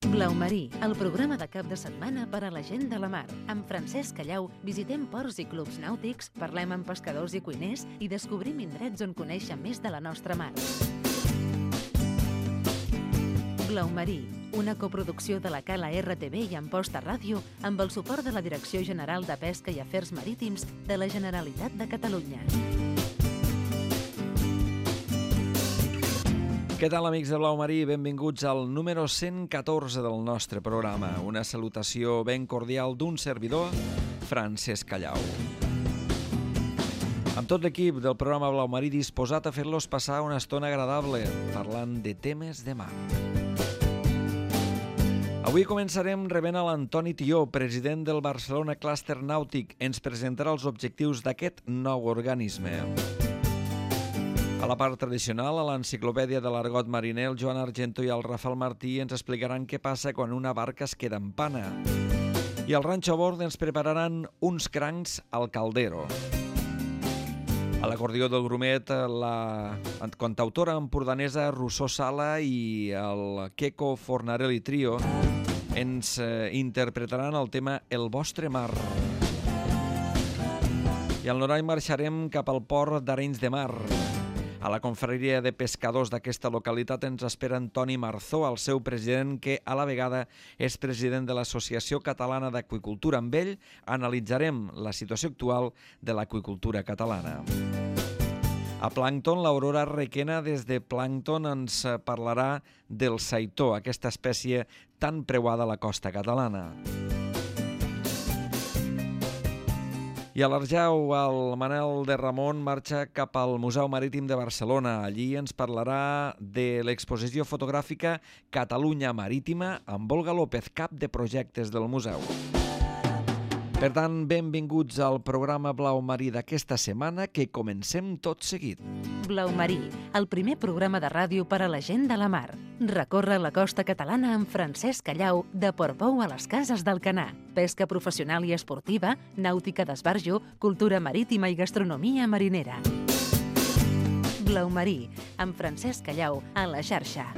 Blau Marí, el programa de cap de setmana per a la gent de la mar. Amb Francesc Callau visitem ports i clubs nàutics, parlem amb pescadors i cuiners i descobrim indrets on conèixer més de la nostra mar. Blau Marí, una coproducció de la Cala RTV i Amposta Ràdio amb el suport de la Direcció General de Pesca i Afers Marítims de la Generalitat de Catalunya. Què tal, amics de Blau Marí? Benvinguts al número 114 del nostre programa. Una salutació ben cordial d'un servidor, Francesc Callau. Amb tot l'equip del programa Blau Marí disposat a fer-los passar una estona agradable, parlant de temes de mar. Avui començarem rebent a l'Antoni Tió, president del Barcelona Clúster Nàutic. Ens presentarà els objectius d'aquest nou organisme. A la part tradicional, a l'enciclopèdia de l'argot mariner, el Joan Argento i el Rafael Martí ens explicaran què passa quan una barca es queda en pana. I al Ranxo a Bord ens prepararan uns crancs al caldero. A l'acordió del Grumet, la cantautora empordanesa Rousseau Sala i el Queco Fornarelli Trio ens interpretaran el tema El vostre mar. I al Noray marxarem cap al port d'Arenys de Mar. A la confraria de pescadors d'aquesta localitat ens espera Antoni Marzó, el seu president, que a la vegada és president de l'Associació Catalana d'Aqüicultura. Amb ell analitzarem la situació actual de l'aqüicultura catalana. A Plàncton, l'Aurora Requena des de Plàncton ens parlarà del saitó, aquesta espècie tan preuada a la costa catalana. I a l'Arjau, el Manel de Ramon marxa cap al Museu Marítim de Barcelona. Allí ens parlarà de l'exposició fotogràfica Catalunya Marítima amb Olga López, cap de projectes del museu. Per tant, benvinguts al programa Blau Marí d'aquesta setmana, que comencem tot seguit. Blau Marí, el primer programa de ràdio per a la gent de la mar. Recorre la costa catalana amb Francesc Callau, de Portbou a les Cases d'Alcanar. Pesca professional i esportiva, nàutica d'esbarjo, cultura marítima i gastronomia marinera. Blau Marí, amb Francesc Callau, a la xarxa.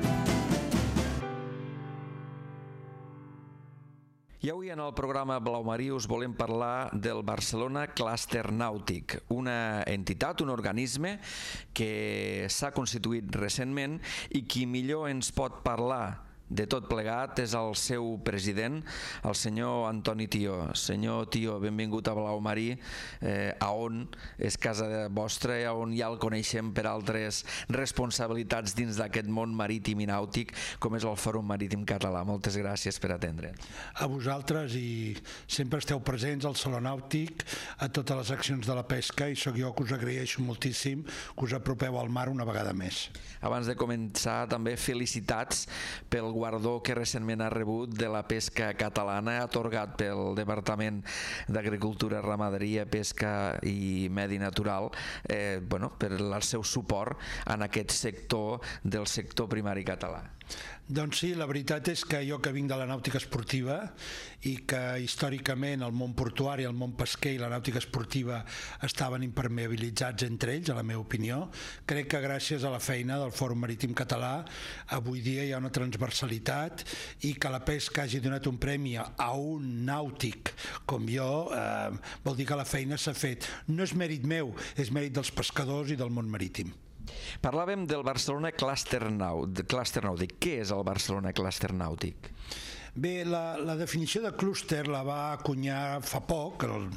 I avui en el programa Blau Marí us volem parlar del Barcelona Clúster Nàutic, una entitat, un organisme que s'ha constituït recentment i qui millor ens pot parlar de tot plegat és el seu president, el senyor Antoni Tió. Senyor Tió, benvingut a Blau Marí, on és casa vostra, on ja el coneixem per altres responsabilitats dins d'aquest món marítim i nàutic, com és el Fòrum Marítim Català. Moltes gràcies per atendre. A vosaltres, i sempre esteu presents al Saló Nàutic, a totes les accions de la pesca, i sóc jo que us agraeixo moltíssim que us apropeu al mar una vegada més. Abans de començar, també felicitats pel guardó que recentment ha rebut de la pesca catalana, atorgat pel Departament d'Agricultura, Ramaderia, Pesca i Medi Natural, per el seu suport en aquest sector del sector primari català. Doncs sí, la veritat és que jo, que vinc de la nàutica esportiva i que històricament el món portuari, el món pesquer i la nàutica esportiva estaven impermeabilitzats entre ells, a la meva opinió, crec que gràcies a la feina del Fòrum Marítim Català avui dia hi ha una transversalitat, i que la pesca hagi donat un premi a un nàutic com jo vol dir que la feina s'ha fet. No és mèrit meu, és mèrit dels pescadors i del món marítim. Parlàvem del Barcelona Clúster Nàutic. Què és el Barcelona Clúster Nàutic? Bé, la definició de clúster la va acunyar fa poc, el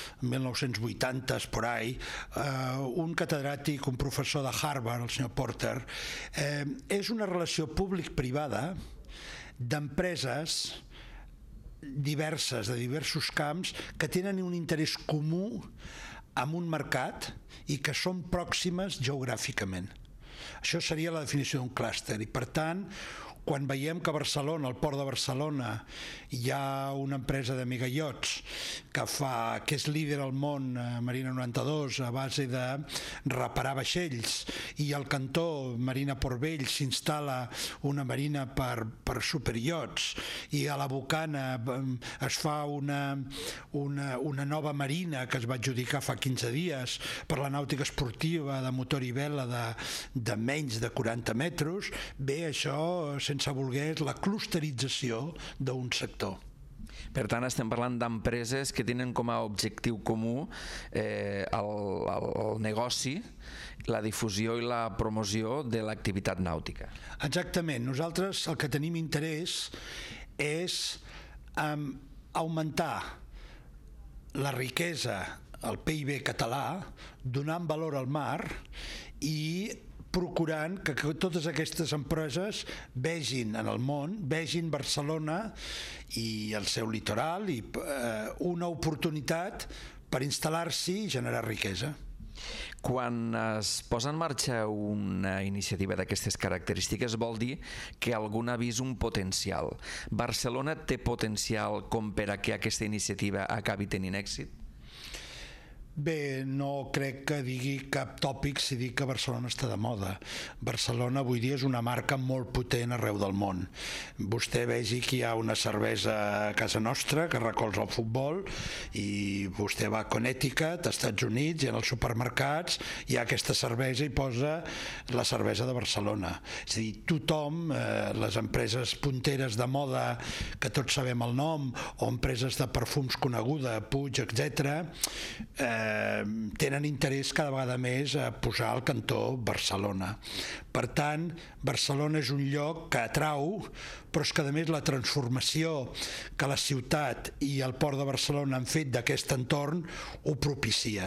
1980, por ahí, un catedràtic, un professor de Harvard, el senyor Porter. És una relació públic-privada d'empreses diverses, de diversos camps, que tenen un interès comú amb un mercat i que són pròximes geogràficament. Això seria la definició d'un clúster, i per tant, quan veiem que a Barcelona, al port de Barcelona, hi ha una empresa de megaiots que és líder al món, Marina 92, a base de reparar vaixells, i al cantó Marina Port Vell s'instal·la una marina per superiots, i a la Bocana es fa una nova marina que es va adjudicar fa 15 dies per la nàutica esportiva de motor i vela de menys de 40 metres. Bé, això, sense voler, és la clusterització d'un sector. Per tant, estem parlant d'empreses que tenen com a objectiu comú el negoci, la difusió i la promoció de l'activitat nàutica. Exactament. Nosaltres el que tenim interès és augmentar la riquesa, el PIB català, donant valor al mar i procurant que totes aquestes empreses vegin en el món, vegin Barcelona i el seu litoral i una oportunitat per instal·lar-s'hi i generar riquesa. Quan es posa en marxa una iniciativa d'aquestes característiques vol dir que algú ha vist un potencial. Barcelona té potencial com per a que aquesta iniciativa acabi tenint èxit? Bé, no crec que digui cap tòpic si dic que Barcelona està de moda. Barcelona avui dia és una marca molt potent arreu del món. Vostè vegi que hi ha una cervesa a casa nostra que recolza el futbol i vostè va a Connecticut, als Estats Units, i en els supermercats hi ha aquesta cervesa i posa la cervesa de Barcelona. És a dir, tothom, les empreses punteres de moda que tots sabem el nom, o empreses de perfums coneguda, Puig, etc., tenen interès cada vegada més a posar al cantó Barcelona. Per tant, Barcelona és un lloc que atrau, però és que a més la transformació que la ciutat i el port de Barcelona han fet d'aquest entorn ho propicia.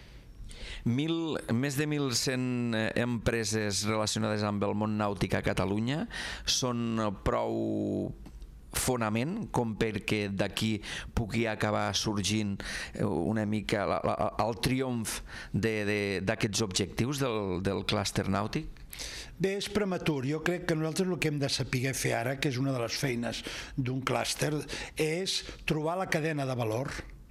Més de 1.100 empreses relacionades amb el món nàutic a Catalunya són prou fonament com perquè d'aquí pugui acabar sorgint una mica el triomf d'aquests objectius del clúster nàutic? Bé, és prematur. Jo crec que nosaltres el que hem de saber fer ara, que és una de les feines d'un clúster, és trobar la cadena de valor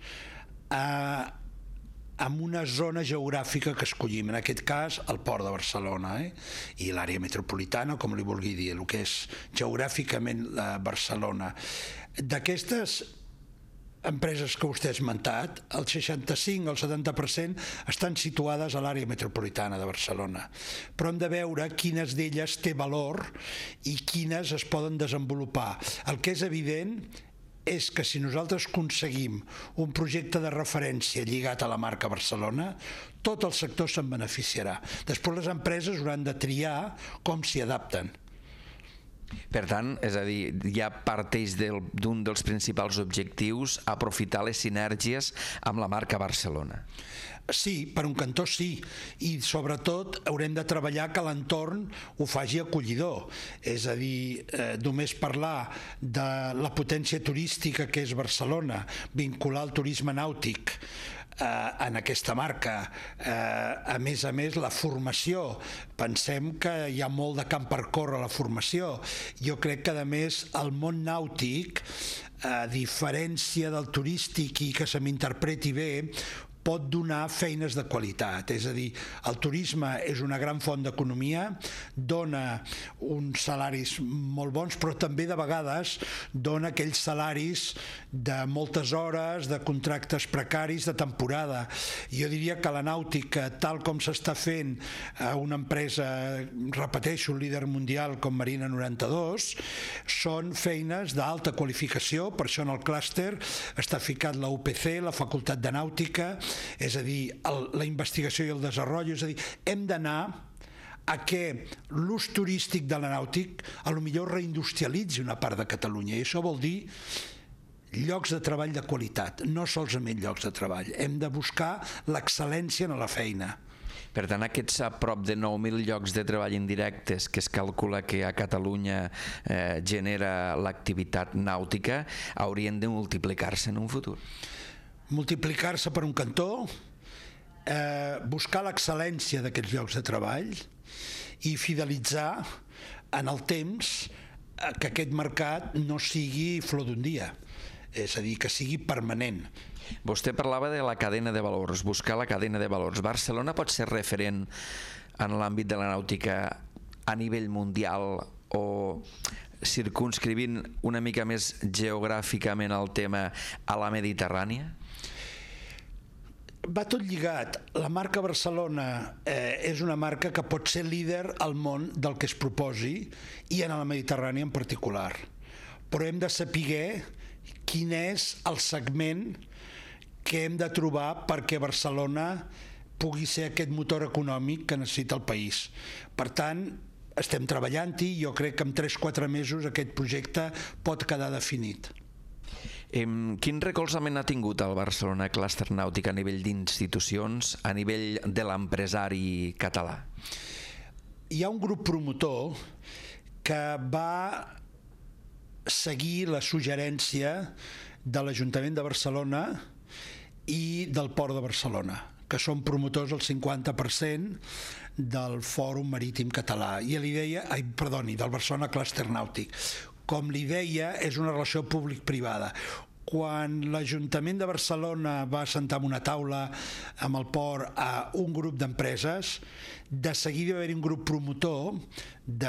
en una zona geogràfica que escollim, en aquest cas el port de Barcelona i l'àrea metropolitana, com li vulgui dir, el que és geogràficament Barcelona. D'aquestes empreses que vostè ha esmentat, el 65 o el 70% estan situades a l'àrea metropolitana de Barcelona, però hem de veure quines d'elles té valor i quines es poden desenvolupar. El que és evident és que si nosaltres aconseguim un projecte de referència lligat a la marca Barcelona, tot el sector se'n beneficiarà. Després les empreses hauran de triar com s'hi adapten. Per tant, és a dir, ja parteix d'un dels principals objectius aprofitar les sinergies amb la marca Barcelona. Sí, per un cantó sí, i sobretot haurem de treballar que l'entorn ho faci acollidor, és a dir, només parlar de la potència turística que és Barcelona, vincular el turisme nàutic en aquesta marca, a més la formació, pensem que hi ha molt de camp per córrer a la formació. Jo crec que a més el món nàutic, a diferència del turístic i que se m'interpreti bé, pot donar feines de qualitat, és a dir, el turisme és una gran font d'economia, dona uns salaris molt bons, però també de vegades dona aquells salaris de moltes hores, de contractes precaris, de temporada. Jo diria que la nàutica, tal com s'està fent a una empresa, repeteixo, líder mundial com Marina 92, són feines d'alta qualificació, per això en el clúster està ficat la UPC, la Facultat de Nàutica, és a dir, la investigació i el desenvolupament, és a dir, hem d'anar a que l'ús turístic de la nàutic a lo millor reindustrialitzi una part de Catalunya, i això vol dir llocs de treball de qualitat, no solament llocs de treball. Hem de buscar l'excel·lència en la feina. Per tant, aquests a prop de 9.000 llocs de treball indirectes que es calcula que a Catalunya genera l'activitat nàutica haurien de multiplicar-se en un futur. Multiplicar-se per un cantó, buscar l'excel·lència d'aquests llocs de treball i fidelitzar en el temps que aquest mercat no sigui flor d'un dia, és a dir, que sigui permanent. Vostè parlava de la cadena de valors, buscar la cadena de valors. Barcelona pot ser referent en l'àmbit de la nàutica a nivell mundial o circumscrivint una mica més geogràficament el tema a la Mediterrània? Va tot lligat. La marca Barcelona és una marca que pot ser líder al món del que es proposi i en la Mediterrània en particular. Però hem de saber quin és el segment que hem de trobar perquè Barcelona pugui ser aquest motor econòmic que necessita el país. Per tant, estem treballant-hi i jo crec que en 3-4 mesos aquest projecte pot quedar definit. Quin recolzament ha tingut el Barcelona Cluster Nàutic a nivell d'institucions, a nivell de l'empresari català? Hi ha un grup promotor que va seguir la suggerència de l'Ajuntament de Barcelona i del Port de Barcelona, que són promotors del 50% del Fòrum Marítim Català del Barcelona Cluster Nàutic. Com li deia, és una relació públic-privada. Quan l'Ajuntament de Barcelona va assentar en una taula amb el port a un grup d'empreses, de seguida va haver-hi un grup promotor de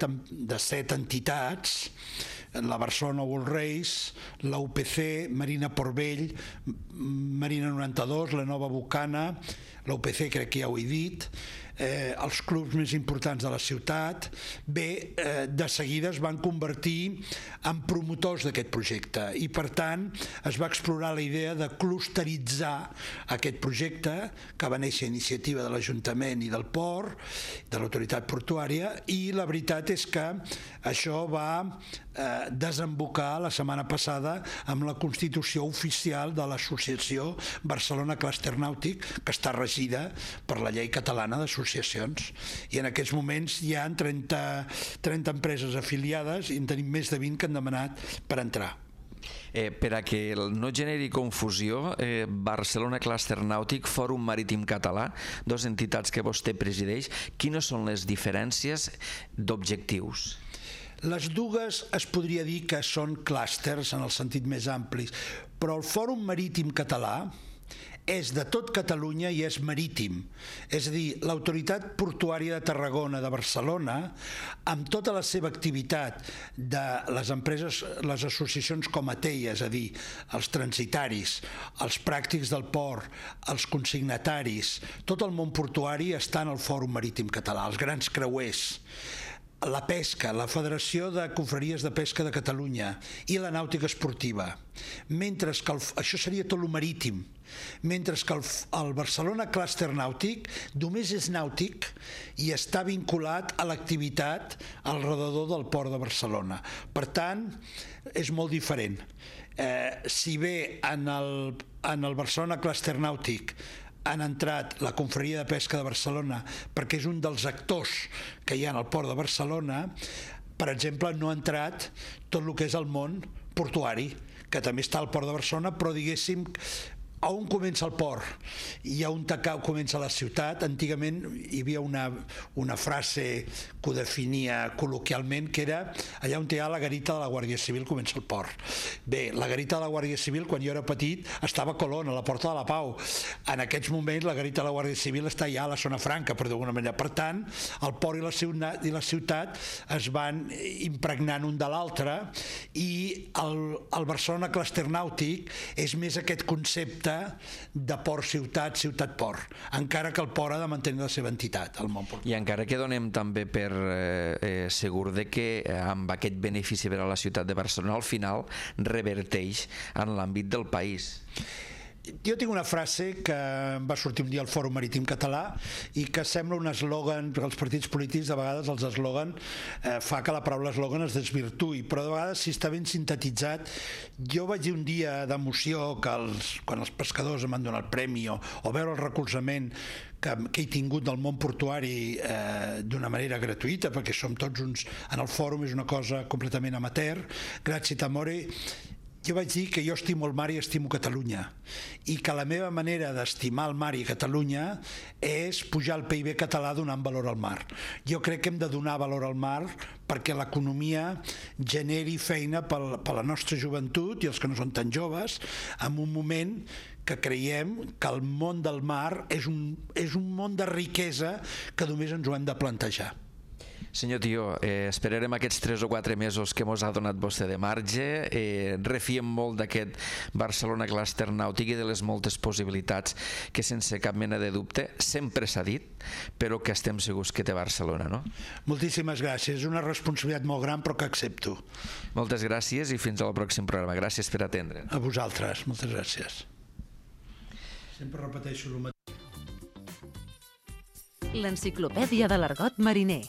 7 entitats, la Barcelona World Race, la UPC, Marina Portvell, Marina 92, la Nova Bocana, la UPC crec que ja ho he dit, els clubs més importants de la ciutat. Bé, de seguida es van convertir en promotors d'aquest projecte i per tant es va explorar la idea de clusteritzar aquest projecte, que va néixer a iniciativa de l'Ajuntament i del Port, de l'autoritat portuària, i la veritat és que això va desembocar la setmana passada amb la constitució oficial de l'Associació Barcelona Cluster Nàutic, que està regida per la llei catalana d'associacions, i en aquests moments hi ha 30 empreses afiliades i en tenim més de 20 que han demanat per entrar. Per a que no generi confusió, Barcelona Cluster Nàutic, Fòrum Marítim Català, dues entitats que vostè presideix, quines són les diferències d'objectius? Les dues es podria dir que són clústers en el sentit més ampli, però el Fòrum Marítim Català és de tot Catalunya i és marítim. És a dir, l'Autoritat Portuària de Tarragona de Barcelona, amb tota la seva activitat de les empreses, les associacions com ATEI, és a dir, els transitaris, els pràctics del port, els consignataris, tot el món portuari està en el Fòrum Marítim Català, els grans creuers, la pesca, la Federació de Confraries de Pesca de Catalunya i la nàutica esportiva, mentre que això seria tot el marítim, mentre que el Barcelona Cluster Nàutic només és nàutic i està vinculat a l'activitat al redador del Port de Barcelona. Per tant, és molt diferent. Si bé en el Barcelona Cluster Nàutic han entrat la Confraria de Pesca de Barcelona perquè és un dels actors que hi ha al Port de Barcelona, per exemple, no ha entrat tot el que és el món portuari, que també està al Port de Barcelona, però diguéssim a on comença el port i a on comença la ciutat. Antigament hi havia una frase que ho definia col·loquialment, que era allà on hi ha la garita de la Guàrdia Civil comença el port. Bé, la garita de la Guàrdia Civil, quan jo era petit, estava a Colón, a la Porta de la Pau. En aquests moments la garita de la Guàrdia Civil està ja a la zona franca, per d'alguna manera. Per tant, el port i la ciutat es van impregnant un de l'altre i el Barcelona Cluster Nàutic és més aquest concepte de port-ciutat, ciutat-port, encara que el port ha de mantenir la seva entitat al món portuari. I encara que donem també per segur de que amb aquest benefici per a la ciutat de Barcelona al final reverteix en l'àmbit del país. Jo tinc una frase que va sortir un dia al Fòrum Marítim Català i que sembla un eslògan, perquè els partits polítics de vegades els eslògan fa que la paraula eslògan es desvirtui, però de vegades si està ben sintetitzat. Jo vaig dir un dia d'emoció que quan els pescadors em van donar el premi o veure el recolzament que he tingut del món portuari d'una manera gratuïta, perquè som tots uns... En el fòrum és una cosa completament amateur, grazie t'amore. Jo vaig dir que jo estimo el mar i estimo Catalunya i que la meva manera d'estimar el mar i Catalunya és pujar el PIB català donant valor al mar. Jo crec que hem de donar valor al mar perquè l'economia generi feina per la nostra joventut i els que no són tan joves, en un moment que creiem que el món del mar és un món de riquesa que només ens ho hem de plantejar. Senyor Tió, esperarem aquests 3 o 4 mesos que mos ha donat vostè de marge. Refiem molt d'aquest Barcelona Cluster Nàutic i de les moltes possibilitats que sense cap mena de dubte sempre s'ha dit, però que estem segurs que té Barcelona, no? Moltíssimes gràcies, és una responsabilitat molt gran però que accepto. Moltes gràcies i fins al pròxim programa. Gràcies per atendre. A vosaltres, moltes gràcies. Sempre repeteixo el mateix. L'enciclopèdia de l'argot mariner.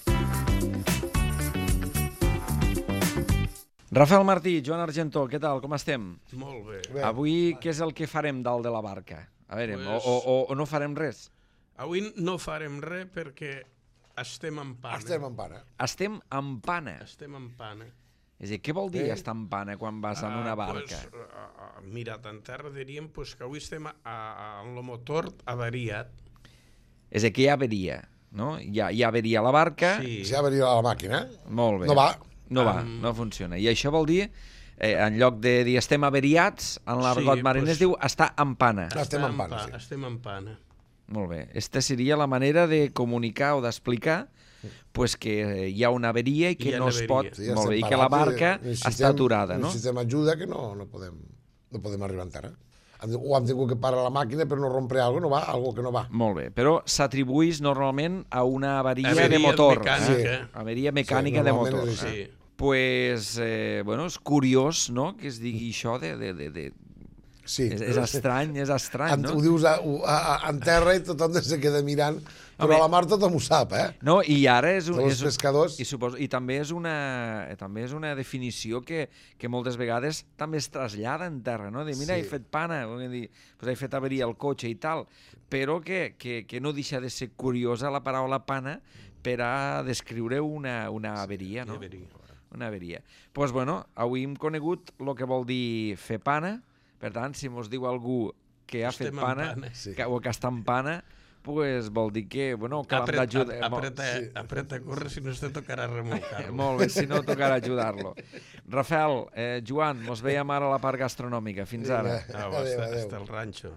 Rafael Martí, Joan Argentó, què tal? Com estem? Molt bé. Avui què és el que farem dalt de la barca? A veure, o no farem res? Avui no farem res perquè estem en pana. Estem en pana. Estem en pana. Estem en pana. És a dir, què vol dir estar en pana quan vas en una barca? Mirat en terra diríem que avui estem amb el motor avariat. És a dir, que hi ha averia, no? Hi ha averia a la barca. Sí. Ja va dir la màquina. Molt bé. No va. No va, no funciona. I això vol dir, en lloc de dir estem averiats, en l'argot mariner es diu estar en pana. Estem en pana, sí. Estem en pana. Molt bé. Esta seria la manera de comunicar o d'explicar pues, que hi ha una averia i que no es pot... Sí, molt bé, i que la barca està aturada, no? Necessitem ajuda que no podem arribar encara. O hem tingut que parar la màquina per no rompre alguna cosa, no va, algo que no va. Molt bé, però s'atribueix normalment a una averia de motor. Mecànica. Averia mecànica de motor. Sí. Pues, bueno, és curiós, no?, que es digui això de... Sí. És estrany, no? Ho dius en terra i tothom se queda mirant, però a la mar tothom ho sap, eh? No, i ara és els pescadors... I també és una definició que moltes vegades també es trasllada en terra, no? De mira, he fet pana, he fet averia al cotxe i tal, però que no deixa de ser curiosa la paraula pana per a descriure una averia, no? Una averia. Doncs, bueno, avui hem conegut el que vol dir fer pana. Per tant, si mos diu algú que ha fet pana o que està en pana, pues vol dir que, bueno, que l'hem d'ajudar. Apreta a córrer, si no te tocarà remolcar-lo. Molt bé, si no tocarà ajudar-lo. Rafael, Joan, mos veiem ara a la part gastronòmica. Fins ara. Hasta el ranxo.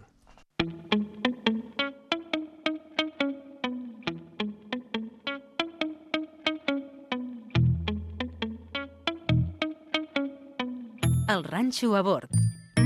El ranxo a bord.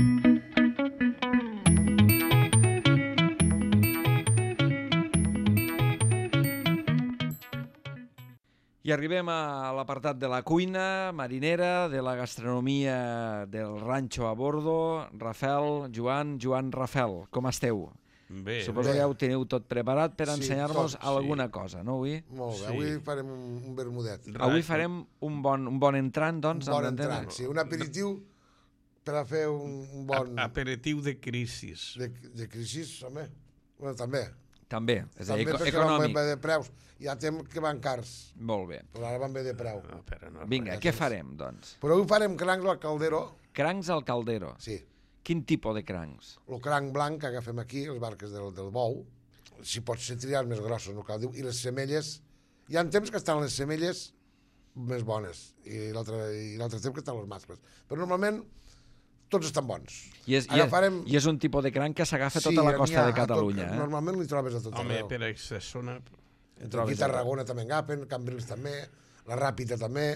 I arribem a l'apartat de la cuina marinera, de la gastronomia del ranxo a bordo. Rafael, Joan, Rafael, com esteu? Bé. Suposo que ja ho teniu tot preparat per ensenyar-nos alguna cosa, no, avui? Molt bé, avui farem un vermudet. Avui farem un bon entrant, doncs? Un bon entrant, sí, un aperitiu per a fer un bon... Aperitiu de crisis. De crisis, home. Bueno, també. També, és a dir, econòmic. També perquè van bé de preus. Ja tem que van cars. Molt bé. Però ara van bé de preu. Vinga, què farem, doncs? Però avui farem crancs al caldero. Crancs al caldero? Sí. Quin tipus de crancs? El cranc blanc que agafem aquí, les barques del bou, si pot ser triar més grossos, no cal dir, i les semelles, hi ha temps que estan les semelles més bones, i l'altre temps que estan les mascles. Però normalment tots estan bons. I és un tipus de cranc que s'agafa tota la costa de Catalunya. Normalment li trobes a tot arreu. Home, per aquesta zona... Aquí a Tarragona també agafen, Cambrils també, la Ràpita també,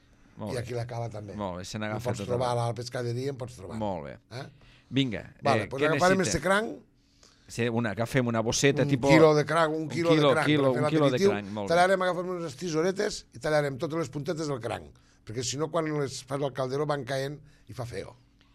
i aquí la Cala també. Molt bé, se n'agafa tot. Pots trobar a la pescaderia, en pots trobar. Molt bé. Vinga, vale, doncs agafarem este cranc. Sí, agafem una bosseta, un quilo de cranc, un quilo de cranc. Un quilo de cranc, molt bé. Tallarem, agafem unes tisoretes i tallarem totes les puntetes del cranc, perquè si no quan les fas al calderó van caient i fa feo.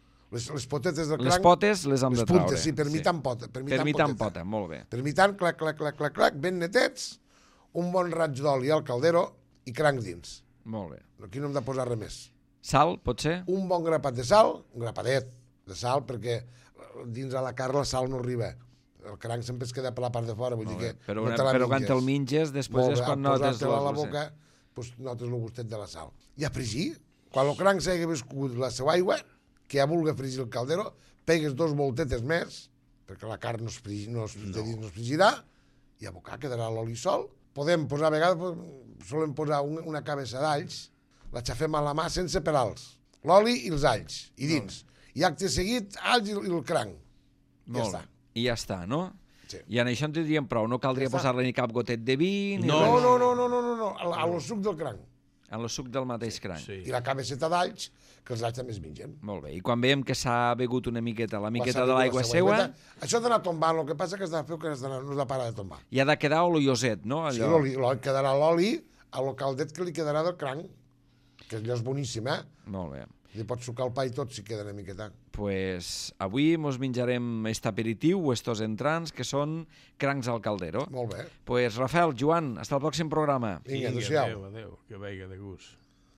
Les potetes del cranc... Les potes les hem de traure. Les puntes, sí, per mitant pota. Per mitant pota, molt bé. Per mitant, clac, ben netets, un bon raig d'oli al caldero i cranc dins. Molt bé. Aquí no hem de posar res més. Sal, pot ser? Un bon grapat de sal, un grapadet de sal, perquè dins a la carn la sal no arriba. El cranc sempre es queda per la part de fora, vull dir que però quan te'l menges, després és quan notes... a la boca, doncs notes el gustet de la sal. I a fregir, quan el cranc s'hagi viscut la seva aigua, que ja vulgui fregir el caldero, pegues 2 voltetes més, perquè la carn no es fregirà, i a bocar quedarà l'oli sol. Podem posar, a vegades, solem posar una cabeça d'alls, la xafem a la mà sense pelals, l'oli i els alls, i dins. I acte seguit, alls i el cranc. Ja està. I ja està, no? Sí. I en això en tindríem prou, no caldria posar-li ni cap gotet de vi... Ni No, res. no, a lo suc del cranc. En el suc del mateix cranc. Sí. I la cabeceta d'alls, que els alls també es mengen. Molt bé. I quan veiem que s'ha begut una miqueta, la miqueta Quan de s'ha l'aigua begut seua, Això ha d'anar tombant, el que passa que has de fer que no has de parar de tombar. i ha de quedar olioset, no? Sí, Allò. quedarà l'oli a lo caldet que li quedarà del cranc, que allò és boníssim, Molt bé. Li pots sucar el pa i tot si queda una miqueta. Pues avui mos menjarem este aperitiu, estos entrants, que són crancs al caldero. Molt bé. Pues Rafael, Joan, hasta el pròxim programa. Vinga, adéu-siau. Adéu, que veiga de gust.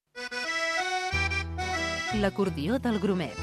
L'acordió del Grumet.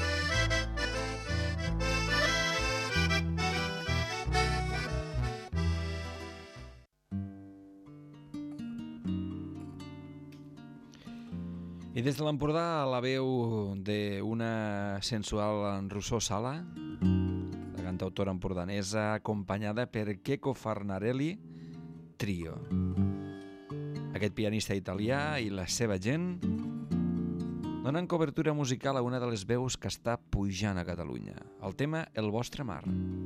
I des de l'Empordà, a la veu d'una sensual Rousseau Sala, la cantautora empordanesa, acompanyada per Checco Farnarelli Trio. Aquest pianista italià i la seva gent donen cobertura musical a una de les veus que està pujant a Catalunya. El tema El vostre mar.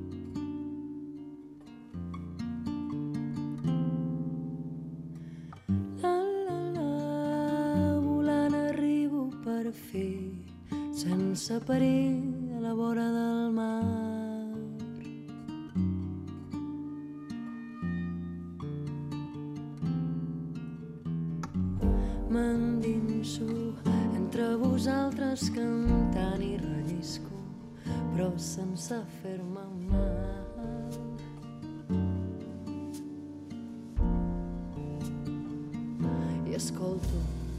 Sense perill a la vora del mar. M'endinso entre vosaltres cantant i rellisco, però sense fer-me mal. I escolto: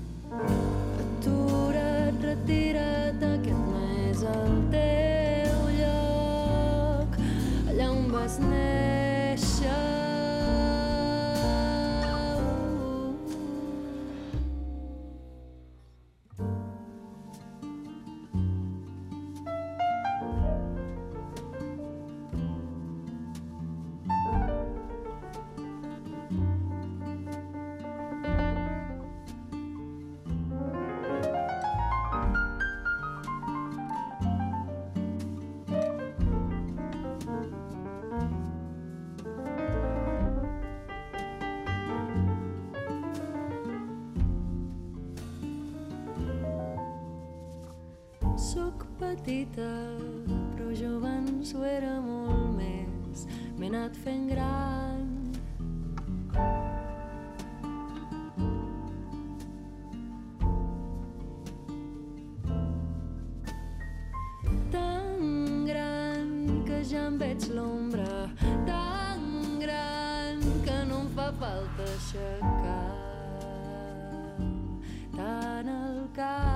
atura't, retira't, aquest no és el teu lloc, allà on vas néixer. Soc petita, però jo abans ho era molt més. M'he anat fent gran. Tan gran que ja em veig l'ombra, tan gran que no em fa falta aixecar tant el cap.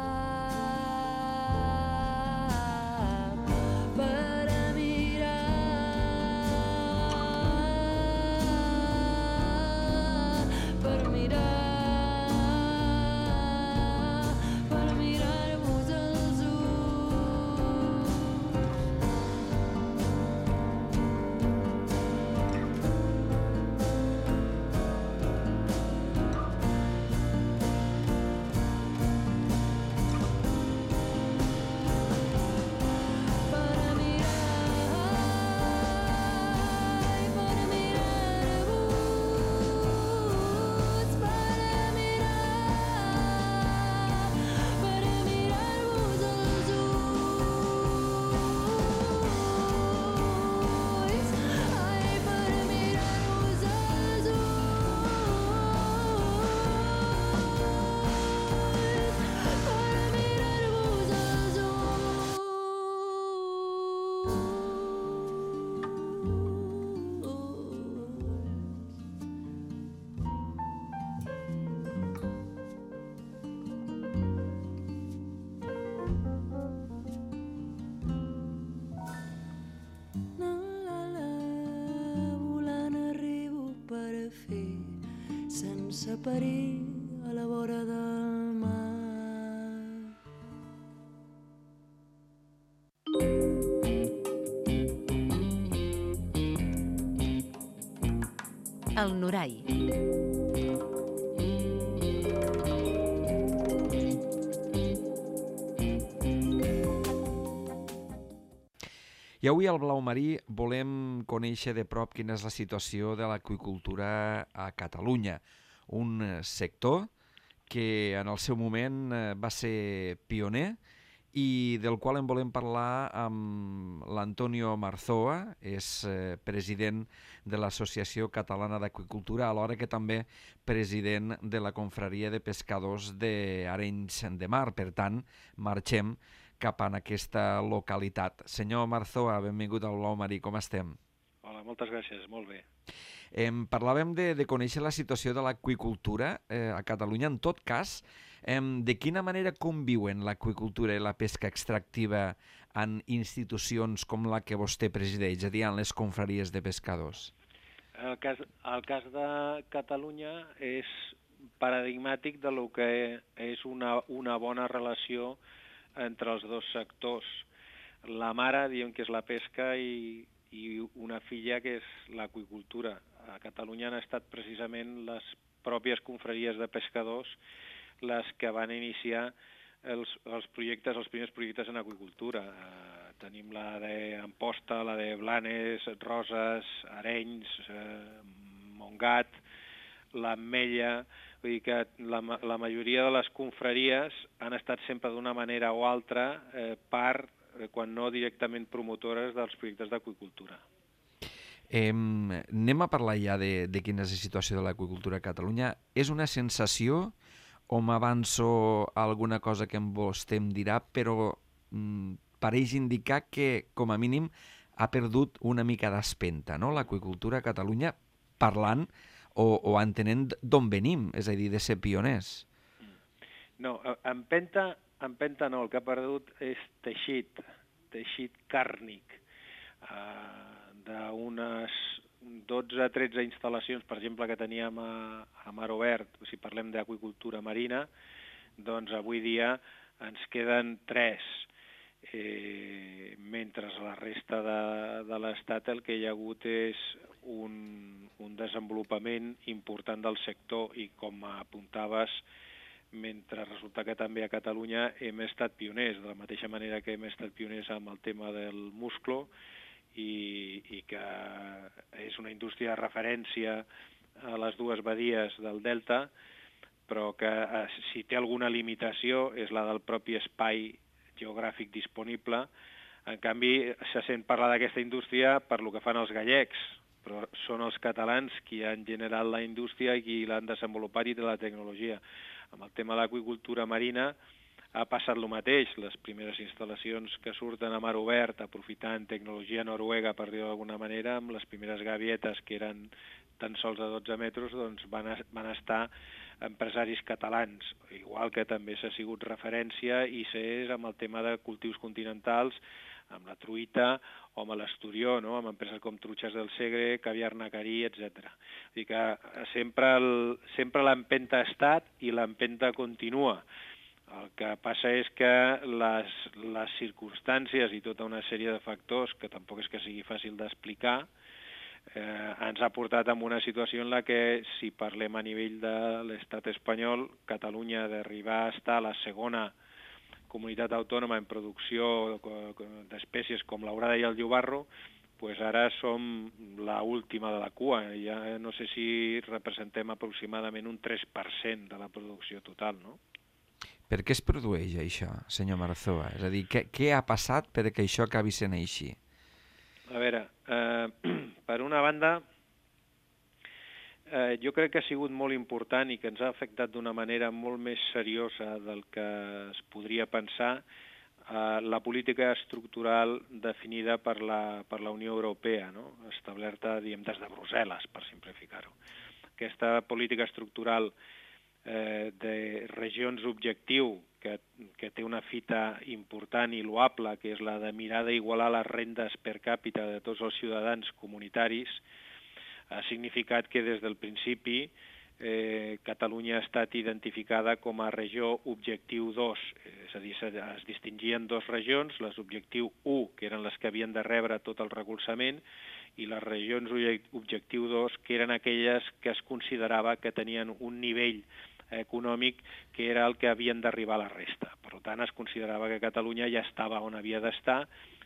Sense perill a la vora del mar. El Norai. I avui al Blau Marí volem conèixer de prop quina és la situació de l'aqüicultura a Catalunya, un sector que en el seu moment va ser pioner i del qual en volem parlar amb l'Antonio Marzoa, és president de l'Associació Catalana d'Aqüicultura, alhora que també president de la Confraria de Pescadors d'Arenys de Mar. Per tant, marxem cap a aquesta localitat. Senyor Marzoa, benvingut al Blau Marí, com estem? Hola, moltes gràcies, molt bé. Parlàvem de conèixer la situació de l'aqüicultura a Catalunya. En tot cas, de quina manera conviuen l'aqüicultura i la pesca extractiva en institucions com la que vostè presideix, és a dir, en les confraries de pescadors? El cas de Catalunya és paradigmàtic de lo que és una bona relació entre els dos sectors. La mare, diem que és la pesca, i una filla que és l'aqüicultura. A Catalunya han estat precisament les pròpies confraries de pescadors les que van iniciar els primers projectes en aqüicultura. Tenim la d'Amposta, la de Blanes, Roses, Arenys, Montgat, l'Ametlla. Vull dir que la majoria de les confraries han estat sempre d'una manera o altra part, quan no directament promotores dels projectes d'aqüicultura. Anem a parlar ja de quina és la situació de l'aqüicultura a Catalunya. És una sensació o m'avanço a alguna cosa que vostè em dirà, però pareix indicar que, com a mínim, ha perdut una mica d'espenta, no?, l'aqüicultura a Catalunya, parlant o entenent d'on venim, és a dir, de ser pioners. No, empenta no, el que ha perdut és teixit càrnic, d'unes 12-13 instal·lacions, per exemple, que teníem a Mar Obert, si parlem d'aqüicultura marina, doncs avui dia ens queden 3, mentre a la resta de l'Estat el que hi ha hagut és un desenvolupament important del sector i, com apuntaves, mentre resulta que també a Catalunya hem estat pioners, de la mateixa manera que hem estat pioners amb el tema del musclo, i que és una indústria de referència a les dues badies del Delta, però que si té alguna limitació és la del propi espai geogràfic disponible. En canvi, se sent parlar d'aquesta indústria per lo que fan els gallecs, però són els catalans qui han generat la indústria i qui l'han desenvolupat i de la tecnologia. Amb el tema de l'aqüicultura marina ha passat el mateix. Les primeres instal·lacions que surten a Mar Obert, aprofitant tecnologia noruega, per dir-ho d'alguna manera, amb les primeres gavietes, que eren tan sols a 12 metres, doncs van estar empresaris catalans, igual que també s'ha sigut referència i s'és amb el tema de cultius continentals, amb la truita o amb l'esturió, no?, amb empreses com Truches del Segre, Caviar Nacarí, etc. Vull dir que sempre l'empenta ha estat i l'empenta continua. El que passa és que les circumstàncies i tota una sèrie de factors, que tampoc és que sigui fàcil d'explicar, ens ha portat a una situació en la que, si parlem a nivell de l'estat espanyol, Catalunya d'arribar a estar a la segona comunitat autònoma en producció d'espècies com l'orada i el llobarro, pues ara som l'última de la cua. Ja no sé si representem aproximadament un 3% de la producció total, no? Per què es produeix això, senyor Marzoa? És a dir, què ha passat perquè això acabi sent així? A veure, per una banda, jo crec que ha sigut molt important i que ens ha afectat d'una manera molt més seriosa del que es podria pensar la política estructural definida per la Unió Europea, no?, establerta, diguem, des de Brussel·les, per simplificar-ho. Aquesta política estructural de regions objectiu que té una fita important i loable, que és la de mirar d'igualar les rendes per càpita de tots els ciutadans comunitaris, ha significat que des del principi Catalunya ha estat identificada com a regió objectiu 2, és a dir, es distingien 2 regions, les objectiu 1, que eren les que havien de rebre tot el recolzament, i les regions objectiu 2, que eren aquelles que es considerava que tenien un nivell econòmic que era el que havien d'arribar a la resta. Per tant, es considerava que Catalunya ja estava on havia d'estar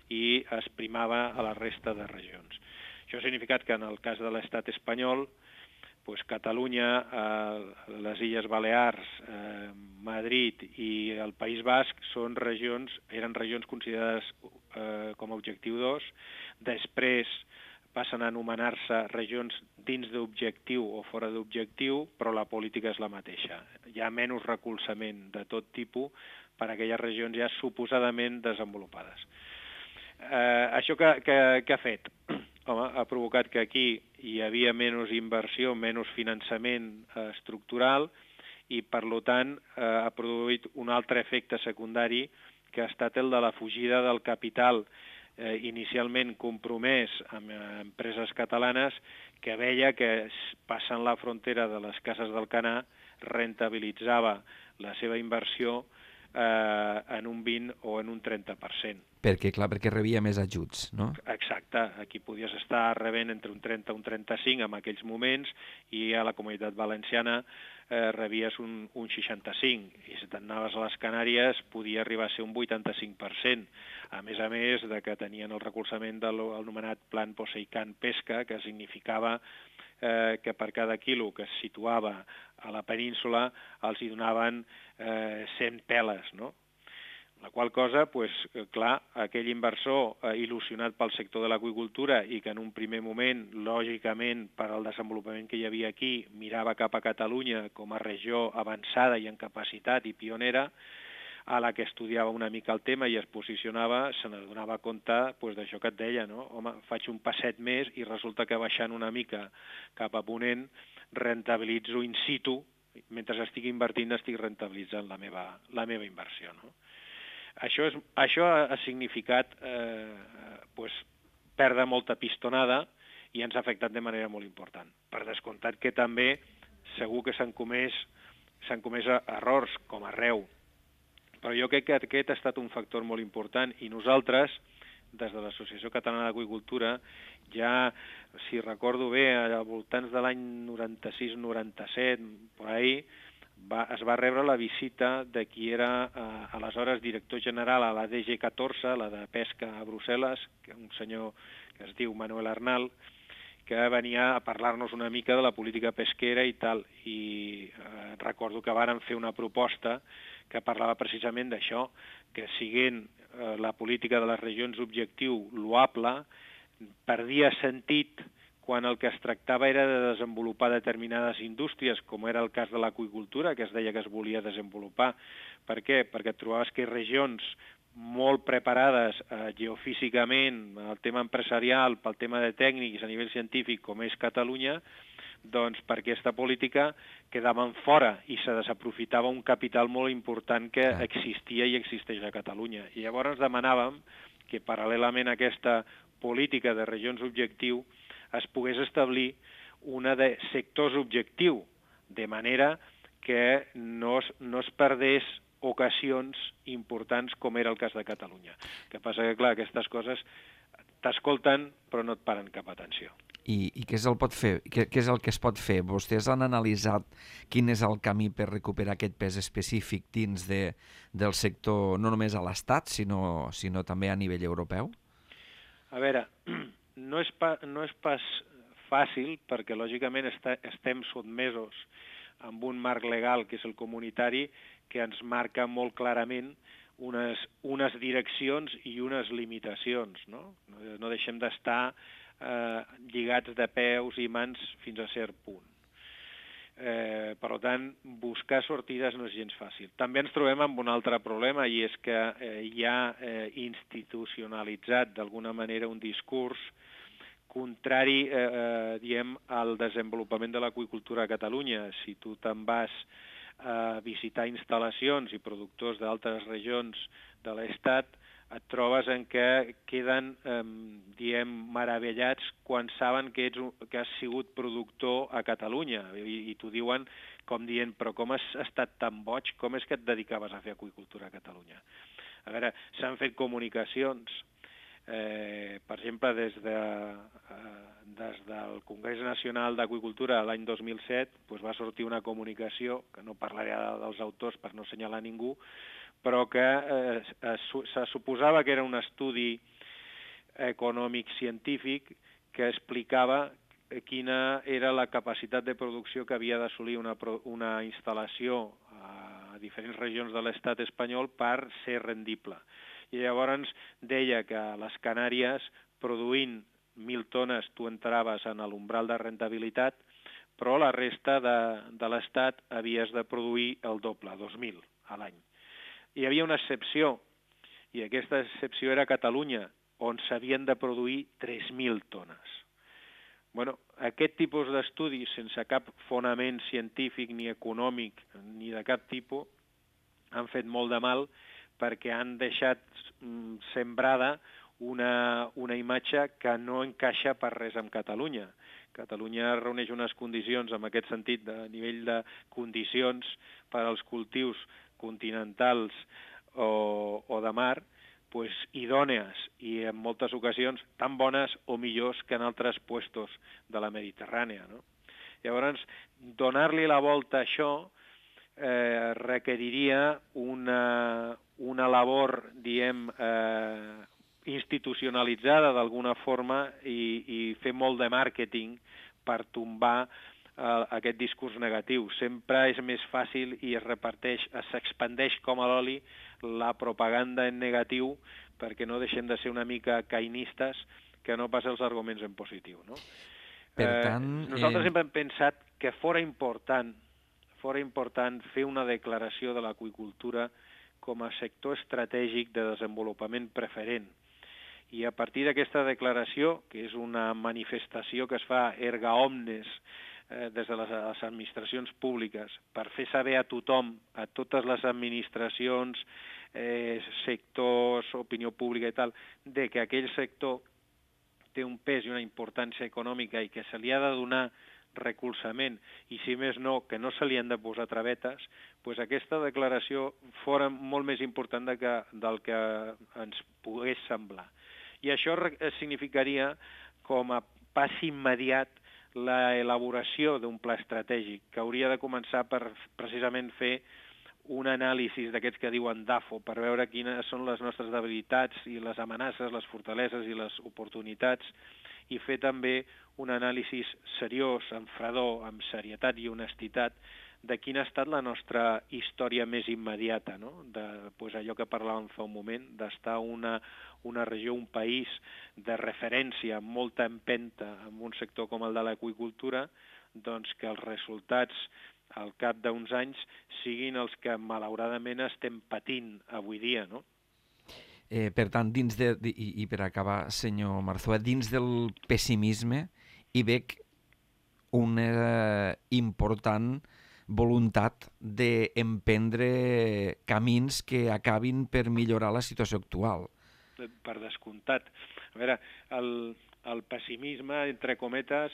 i es primava a la resta de regions. Això ha significat que en el cas de l'estat espanyol, doncs Catalunya, les Illes Balears, Madrid i el País Basc eren regions considerades com a objectiu 2. Després passen a anomenar-se regions dins d'objectiu o fora d'objectiu, però la política és la mateixa. Hi ha menys recolzament de tot tipus per a aquelles regions ja suposadament desenvolupades. Això què ha fet? Home, ha provocat que aquí hi havia menys inversió, menys finançament estructural i, per tant, ha produït un altre efecte secundari que ha estat el de la fugida del capital inicialment compromès amb empreses catalanes que veia que passant la frontera de les cases d'Alcanar rentabilitzava la seva inversió en un 20 o en un 30%. Perquè rebia més ajuts, no? Exacte, aquí podies estar rebent entre un 30 i un 35 en aquells moments i a la Comunitat Valenciana rebies un 65 i si t'anaves a les Canàries podia arribar a ser un 85%, a més de que tenien el recolzament del anomenat Plan Poseican Pesca, que significava que per cada quilo que es situava a la península els hi donaven 100 peles, no? La qual cosa, clar, aquell inversor il·lusionat pel sector de l'aqüicultura i que en un primer moment, lògicament, per al desenvolupament que hi havia aquí, mirava cap a Catalunya com a regió avançada i en capacitat i pionera, a la que estudiava una mica el tema i es posicionava, se n'adonava compte d'això que et deia, no? Home, faig un passet més i resulta que baixant una mica cap a ponent rentabilitzo in situ, mentre estic invertint estic rentabilitzant la meva inversió, no? Això ha significat perdre molta pistonada i ens ha afectat de manera molt important. Per descomptat que també segur que s'han comès errors com arreu, però jo crec que aquest ha estat un factor molt important i nosaltres, des de l'Associació Catalana d'Aqüicultura, ja, si recordo bé, al voltants de l'any 96-97, per ahí, es va rebre la visita de qui era aleshores director general a la DG14, la de pesca a Brussel·les, un senyor que es diu Manuel Arnal, que venia a parlar-nos una mica de la política pesquera i tal, i recordo que varen fer una proposta que parlava precisament d'això, que siguent la política de les regions objectiu loable, perdia sentit quan el que es tractava era de desenvolupar determinades indústries, com era el cas de l'aqüicultura, que es deia que es volia desenvolupar. Per què? Perquè et trobaves que regions molt preparades geofísicament, el tema empresarial, pel tema de tècnics a nivell científic, com és Catalunya, doncs per aquesta política quedaven fora i se desaprofitava un capital molt important que existia i existeix a Catalunya. I llavors demanàvem que paral·lelament a aquesta política de regions objectiu es pogués establir una de sectors objectiu, de manera que no es perdés ocasions importants com era el cas de Catalunya. El que passa que, clar, aquestes coses t'escolten però no et paren cap atenció. I què és el que es pot fer? Vostès han analitzat quin és el camí per recuperar aquest pes específic dins del sector, no només a l'Estat, sinó també a nivell europeu? A veure, no és pas fàcil, perquè lògicament estem sotmesos amb un marc legal, que és el comunitari, que ens marca molt clarament unes direccions i unes limitacions, no? No deixem d'estar lligats de peus i mans fins a cert punt. Per tant, buscar sortides no és gens fàcil. També ens trobem amb un altre problema, i és que hi ha institucionalitzat d'alguna manera un discurs contrari, al desenvolupament de l'aqüicultura a Catalunya. Si tu te'n vas a visitar instal·lacions i productors d'altres regions de l'Estat, et trobes en què queden, meravellats quan saben que has sigut productor a Catalunya i t'ho diuen com dient, però com has estat tan boig, com és que et dedicaves a fer aqüicultura a Catalunya? A veure, s'han fet comunicacions, per exemple, des del Congrés Nacional d'Aqüicultura l'any 2007 va sortir una comunicació, que no parlaré dels autors per no assenyalar ningú, però que se suposava que era un estudi econòmic científic que explicava quina era la capacitat de producció que havia d'assolir una instal·lació a diferents regions de l'estat espanyol per ser rendible. I llavors deia que a les Canàries, produint 1.000 tones, tu entraves en l'umbral de rendibilitat, però la resta de l'estat havies de produir el doble, 2.000 a l'any. Hi havia una excepció, i aquesta excepció era Catalunya, on s'havien de produir 3.000 tones. Bueno, aquest tipus d'estudis, sense cap fonament científic ni econòmic ni de cap tipus, han fet molt de mal perquè han deixat sembrada una imatge que no encaixa per res amb Catalunya. Catalunya reuneix unes condicions, en aquest sentit, de nivell de condicions per als cultius continentals o de mar, pues, idònees i en moltes ocasions tan bones o millors que en altres puestos de la Mediterrània, no? Llavors, donar-li la volta a això requeriria una labor, diguem, institucionalitzada d'alguna forma i fer molt de màrqueting per tombar aquest discurs negatiu. Sempre és més fàcil i s'expandeix com a l'oli la propaganda en negatiu perquè no deixem de ser una mica cainistes que no pas els arguments en positiu, no? Per tant, nosaltres sempre hem pensat que fora important fer una declaració de l'aqüicultura com a sector estratègic de desenvolupament preferent. I a partir d'aquesta declaració, que és una manifestació que es fa erga omnes des de les administracions públiques, per fer saber a tothom, a totes les administracions, sectors, opinió pública i tal, de que aquell sector té un pes i una importància econòmica i que se li ha de donar recolzament i, si més no, que no se li han de posar travetes, doncs aquesta declaració fora molt més important del que ens pogués semblar. I això significaria, com a pas immediat, l'elaboració d'un pla estratègic, que hauria de començar per precisament fer un anàlisi d'aquests que diuen DAFO, per veure quines són les nostres debilitats i les amenaces, les fortaleses i les oportunitats, i fer també un anàlisi seriós, amb fredor, amb serietat i honestitat, de quina ha estat la nostra història més immediata, no? Allò que parlàvem fa un moment, d'estar una regió, un país de referència, amb molta empenta en un sector com el de l'aqüicultura, doncs que els resultats al cap d'uns anys siguin els que malauradament estem patint avui dia, no? Per tant, i per acabar, senyor Marzoa, dins del pessimisme hi veig una important voluntat d'emprendre camins que acabin per millorar la situació actual. Per descomptat. A veure, el pessimisme, entre cometes,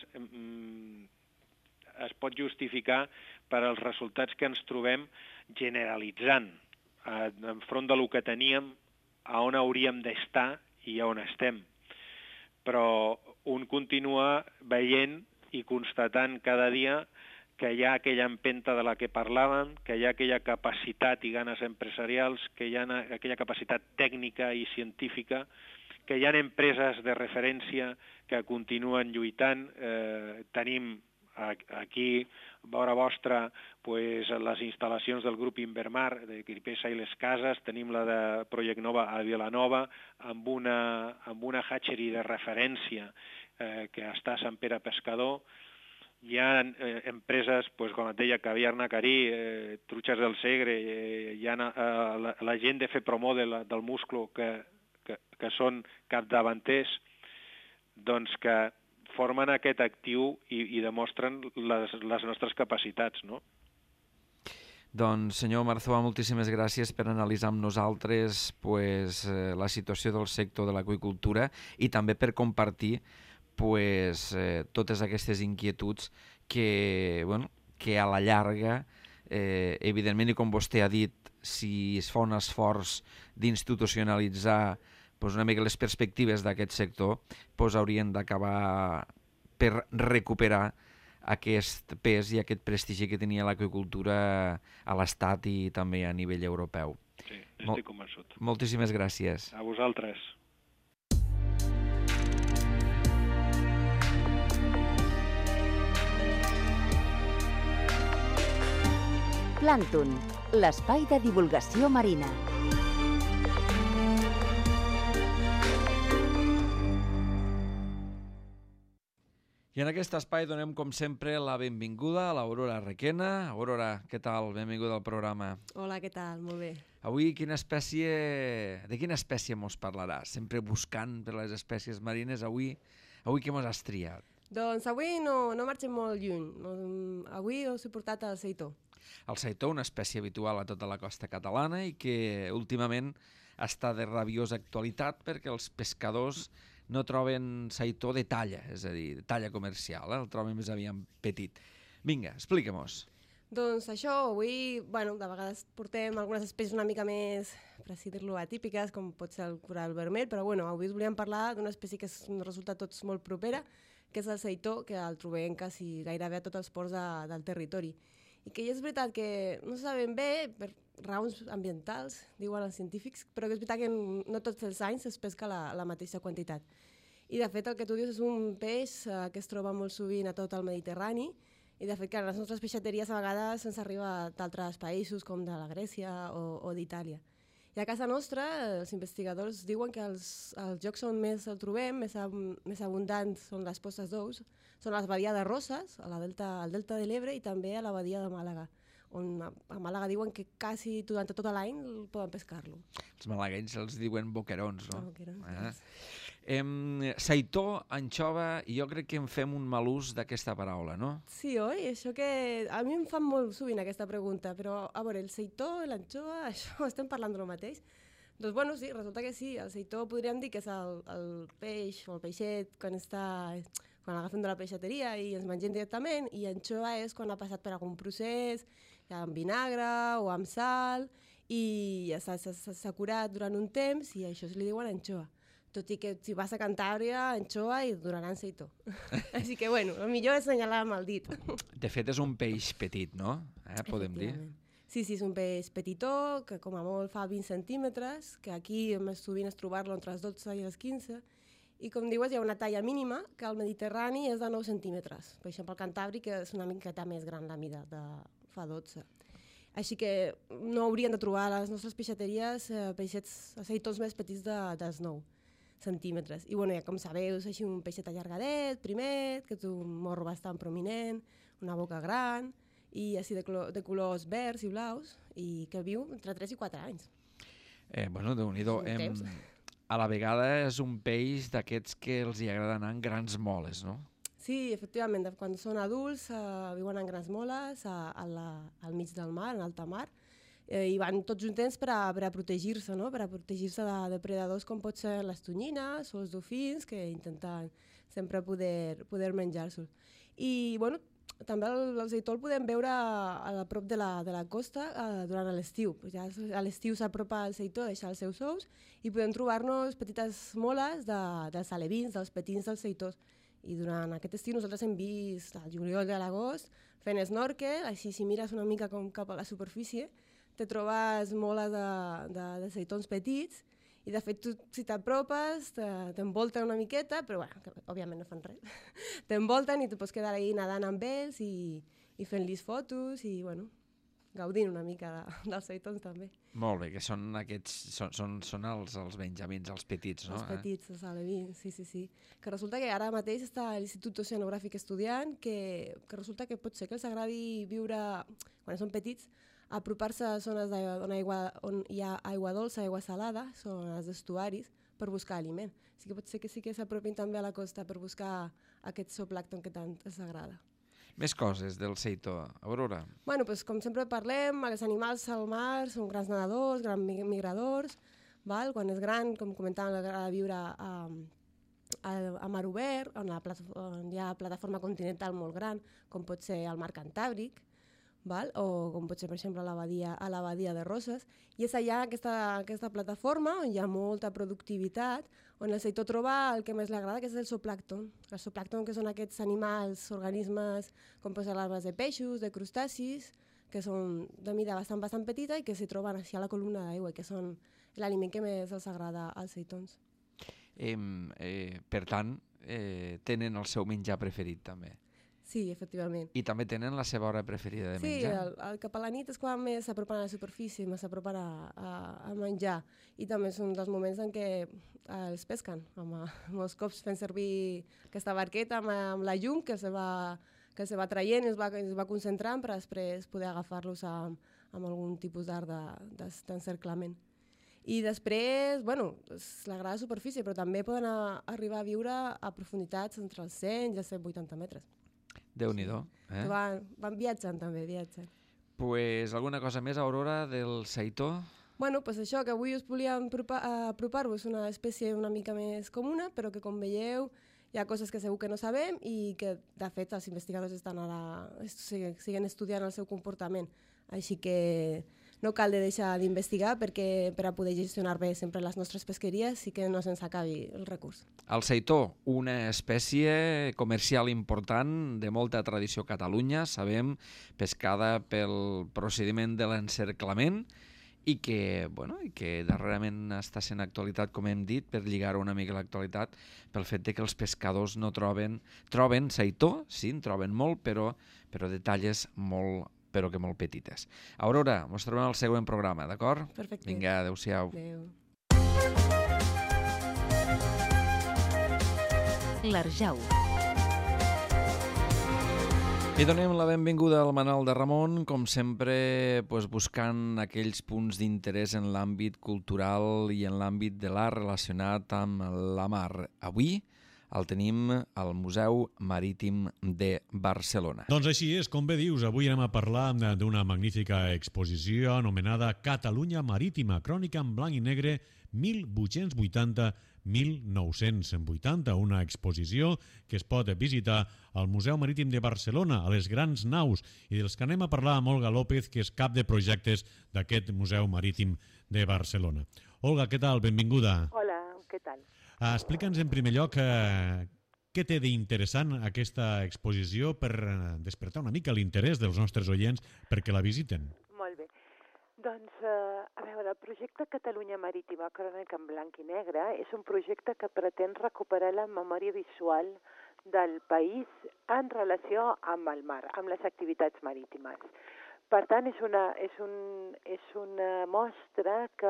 es pot justificar per als resultats que ens trobem generalitzant enfront del que teníem, a on hauríem d'estar i a on estem. Però un continua veient i constatant cada dia que hi ha aquella empenta de la que parlàvem, que hi ha aquella capacitat i ganes empresarials, que hi ha aquella capacitat tècnica i científica, que hi ha empreses de referència que continuen lluitant. Tenim aquí, a vora vostra, les instal·lacions del grup Invermar, de Cripesa i les Cases, tenim la de Project Nova a Vilanova, amb una hatchery de referència que està a Sant Pere Pescador. Hi ha empreses, com et deia, Caviar Nacarí, Truchas del Segre, hi ha la gent de FEPROMO del musclo que són capdavanters, doncs que formen aquest actiu i demostren les nostres capacitats, no? Doncs, senyor Marzoa, moltíssimes gràcies per analitzar amb nosaltres la situació del sector de l'aqüicultura i també per compartir totes aquestes inquietuds que a la llarga, evidentment, i com vostè ha dit, si es fa un esforç d'institucionalitzar una mica les perspectives d'aquest sector, haurien d'acabar per recuperar aquest pes i aquest prestigi que tenia l'aqüicultura a l'Estat i també a nivell europeu. Sí, estic convençut. Moltíssimes gràcies. A vosaltres. Plàncton, l'espai de divulgació marina. I en aquest espai donem, com sempre, la benvinguda a l'Aurora Requena. Aurora, què tal? Benvinguda al programa. Hola, què tal? Molt bé. Avui de quina espècie mos parlaràs? Sempre buscant per les espècies marines. Avui què mos has triat? Doncs avui no marxem molt lluny. Avui us he portat el seitó. El seitó, una espècie habitual a tota la costa catalana i que últimament està de rabiosa actualitat perquè els pescadors no troben seitó de talla, és a dir, de talla comercial, el troben més aviat petit. Vinga, explica-mos. Doncs això, avui, de vegades portem algunes espècies una mica més, per així dir-lo, atípiques, com pot ser el coral vermell, però avui us volíem parlar d'una espècie que ens resulta tots molt propera, que és el seitó, que el trobem quasi gairebé a tots els ports del territori. I que és veritat que no sabem bé, per raons ambientals, diuen els científics, però que és veritat que no tots els anys es pesca la mateixa quantitat. I de fet el que tu dius és un peix que es troba molt sovint a tot el Mediterrani i de fet que a les nostres peixateries a vegades ens arriba d'altres països com de la Grècia o d'Itàlia. I a casa nostra els investigadors diuen que els llocs on més el trobem, més abundants són les postes d'ous, són les badies de Roses, al delta de l'Ebre i també a la badia de Màlaga, on a Màlaga diuen que quasi durant tot l'any poden pescar-lo. Els malaguenys els diuen boquerons, no? Boquerons. Seitó, anxova, i jo crec que en fem un mal ús d'aquesta paraula, no? Sí, oi? Això que a mi em fan molt sovint aquesta pregunta, però a veure, el seitó, l'anxova, això estem parlant del mateix? Doncs sí, resulta que sí, el seitó podríem dir que és el peix o el peixet quan l'agafem de la peixateria i ens mengem directament, i anxova és quan ha passat per algun procés, amb vinagre o amb sal, i ja s'ha curat durant un temps i això se li diuen anxova. Tot i que si vas a Cantàbria, anxova i donaran seitó. Així que, el millor és assenyalar amb el dit. De fet, és un peix petit, no? Podem dir. Sí, és un peix petitó, que com a molt fa 20 centímetres, que aquí més sovint és trobar-lo entre els 12 i els 15, i com dius, hi ha una talla mínima, que al Mediterrani és de 9 centímetres. Per exemple, el Cantàbric és una miqueta més gran la mida, fa 12. Així que no haurien de trobar a les nostres peixateries peixets seitons més petits dels 9 centímetres. I ja com sabeu, és així un peixet allargadet, primet, que té un morro bastant prominent, una boca gran, i així de colors verds i blaus, i que viu entre 3 i 4 anys. Déu-n'hi-do. A la vegada és un peix d'aquests que els hi agrada anar en grans moles, no? Sí, efectivament, quan són adults viuen en grans moles al mig del mar, en alta mar, i van tots juntets per a protegir-se, no? Per a protegir-se de depredadors com pot ser les tonyines o els dofins, que intenten sempre poder menjar-se'ls. I també el seitó el podem veure a prop de la costa durant l'estiu. Ja a l'estiu s'apropa el seitó a deixar els seus ous i podem trobar-nos petites moles dels alevins, dels petins dels seitors. I durant aquest estiu nosaltres hem vist al juliol de l'agost fent snorkel, així si mires una mica com cap a la superfície, te trobes moles de seitons petits i de fet tu si t'apropes t'envolten una miqueta, però òbviament no fan res. T'envolten i tu pots quedar ahí nedant amb ells i fent-los fotos i gaudint una mica dels seitons també. Molt bé, que són aquests, són els benjamins, els petits, no? Els petits, els alevins, sí. Que resulta que ara mateix està a l'Institut Oceanogràfic estudiant que resulta que pot ser que els agradi viure, quan són petits, apropar-se a zones on hi ha aigua dolça, aigua salada, són els estuaris, per buscar aliment. Així que pot ser que sí que s'apropin també a la costa per buscar aquest zooplàncton que tant els agrada. Més coses del seitó, Aurora. Com sempre parlem, els animals al mar són grans nedadors, grans migradors, quan és gran, com comentàvem, agrada viure a mar obert, on hi ha plataforma continental molt gran, com pot ser el mar Cantàbric, o com pot ser, per exemple, a la badia de Roses, i és allà aquesta plataforma on hi ha molta productivitat, on el seitó troba el que més li agrada, que és el zooplàncton. El zooplàncton, que són aquests animals, organismes, com poden ser larves de peixos, de crustacis, que són de mida bastant petita i que s'hi troben així a la columna d'aigua, i que són l'aliment que més els agrada als seitons. Per tant, tenen el seu menjar preferit, també. Sí, efectivament. I també tenen la seva hora preferida de menjar? Sí, cap a la nit és quan més s'apropen a la superfície, més s'apropen a menjar. I també és un dels moments en què els pesquen, amb els cops fent servir aquesta barqueta amb la llum que se va traient i es va concentrant per després poder agafar-los amb algun tipus d'art d'encerclament. I després, és la gran superfície, però també poden arribar a viure a profunditats entre els 100 i els 180 metres. Déu-n'hi-do. Sí. Van viatjant també, Pues alguna cosa més, Aurora, del seitó? Pues això, que avui us volíem apropar-vos una espècie una mica més comuna, però que com veieu hi ha coses que segur que no sabem i que de fet els investigadors siguen estudiant el seu comportament. Així que no cal de deixar d'investigar perquè per a poder gestionar bé sempre les nostres pesqueries i que no se'ns acabi el recurs. El seitó, una espècie comercial important de molta tradició a Catalunya, sabem, pescada pel procediment de l'encerclament i que darrerament està sent actualitat, com hem dit, per lligar una mica l'actualitat, pel fet que els pescadors no troben seitó, sí, en troben molt, però de talles molt petites. Aurora, ens trobem al següent programa, d'acord? Perfecte. Vinga, adeu-siau. Adéu. L'Arjau. I donem la benvinguda al Manal de Ramon, com sempre buscant aquells punts d'interès en l'àmbit cultural i en l'àmbit de l'art relacionat amb la mar. Avui el tenim al Museu Marítim de Barcelona. Doncs així és, com bé dius, avui anem a parlar d'una magnífica exposició anomenada Catalunya Marítima, crònica en blanc i negre 1880-1980, una exposició que es pot visitar al Museu Marítim de Barcelona, a les grans naus, i dels que anem a parlar amb Olga López, que és cap de projectes d'aquest Museu Marítim de Barcelona. Olga, què tal? Benvinguda. Hola, què tal? Explica'ns en primer lloc què té d'interessant aquesta exposició per despertar una mica l'interès dels nostres oients perquè la visiten. Molt bé. Doncs, a veure, el projecte Catalunya Marítima, crònica en blanc i negre, és un projecte que pretén recuperar la memòria visual del país en relació amb el mar, amb les activitats marítimes. Per tant, és una mostra que